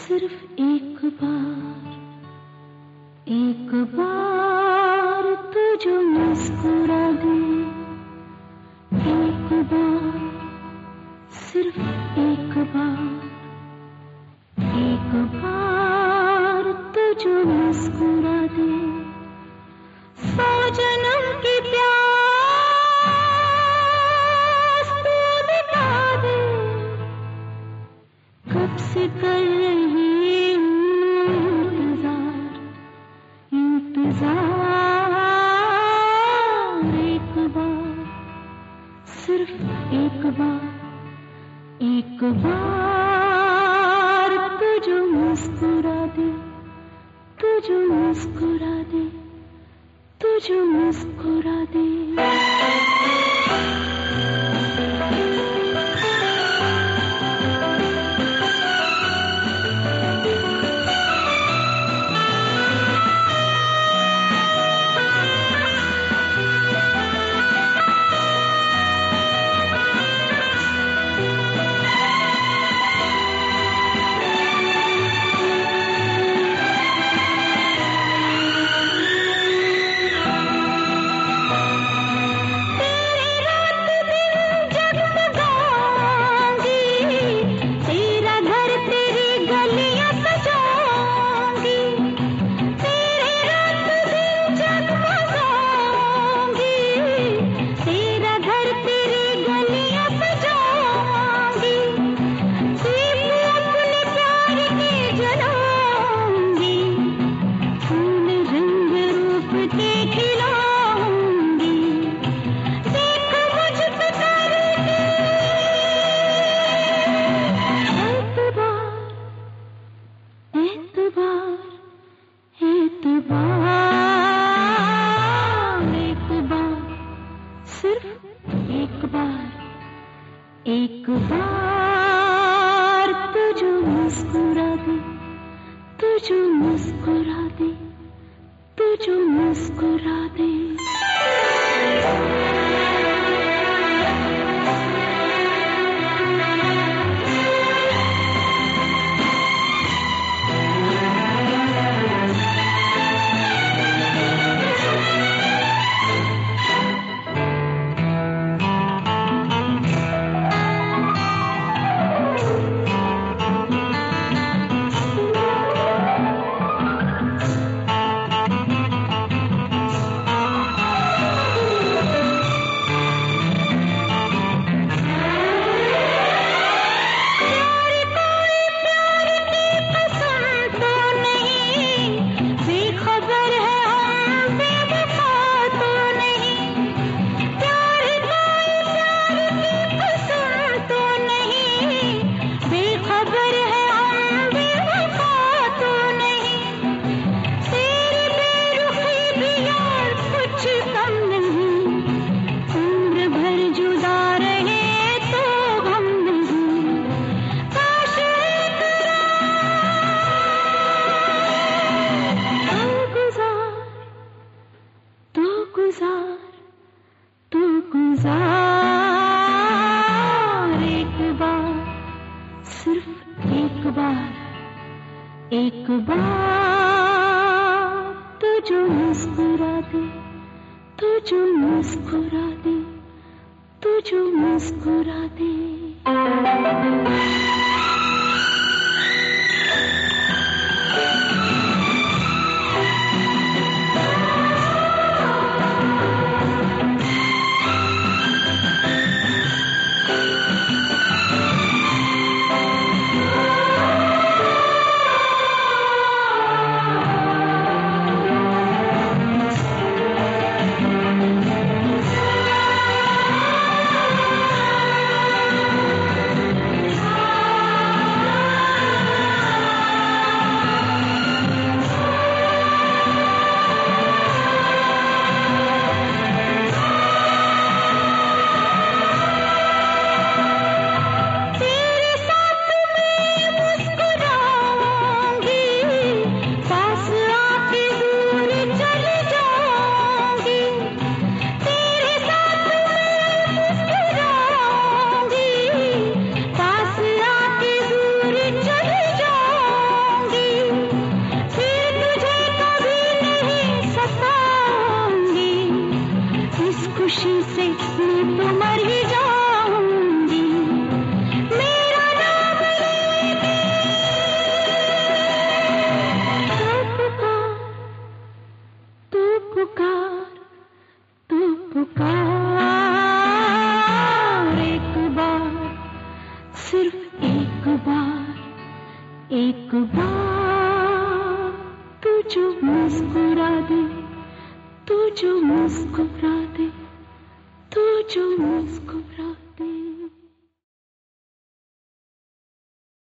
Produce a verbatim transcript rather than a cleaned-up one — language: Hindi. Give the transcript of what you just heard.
सिर्फ एक बार, एक बार तू जो मुस्कुरा दे, एक बार, सिर्फ एक बार, एक बार तू जो मुस्कुरा दे, सौ जन्म की प्यास तू मिटा दे। कब से कर रही इंतजार, इंतजार, एक बार, सिर्फ एक बार, एक बार तू जो मुस्कुरा दे, तू जो मुस्कुरा दे, तू जो मुस्कुरा दे। एक बार तू जो मुस्कुरा दे, तू जो मुस्कुरा दे, तू जो मुस्कुरा दे। एक बार तू जो मुस्कुरा दे, तू जो मुस्कुरा दे, तू जो मुस्कुरा दे। मैं तो मर ही जाऊंगी मेरा नाम लेके। तू पुकार तू पुकार एक बार, सिर्फ एक बार, एक बार। तू जो मुस्कुरा दे, तू जो मुस्कुरा दे, तू जो मुस्कुरा